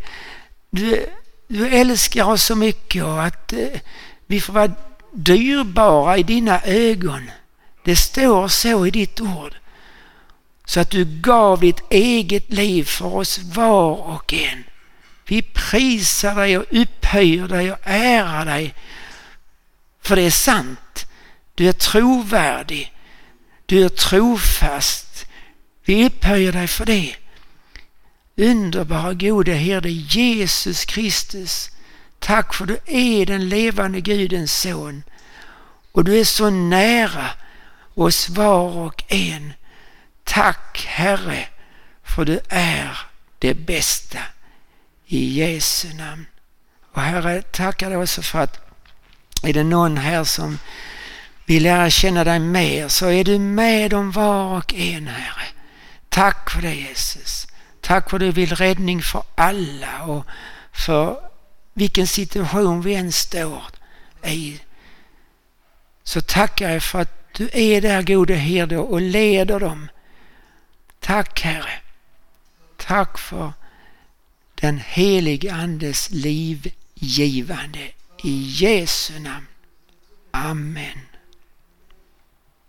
du älskar oss så mycket och att vi får vara dyrbara i dina ögon. Det står så i ditt ord. Så att du gav ditt eget liv för oss var och en. Vi prisar dig och upphöjer dig och ärar dig. För det är sant. Du är trovärdig. Du är trofast. Vi upphöjer dig för det. Underbara gode herde Jesus Kristus. Tack för du är den levande Gudens son. Och du är så nära oss var och en. Tack Herre för du är det bästa. I Jesu namn. Och Herre, tackar dig också för att är det någon här som vill lära känna dig mer, så är du med om var och en, Herre. Tack för det Jesus. Tack för att du vill räddning för alla och för vilken situation vi än står i. Så tackar jag för att du är där gode herde och leder dem. Tack Herre. Tack för den helige Andes livgivande. I Jesu namn. Amen.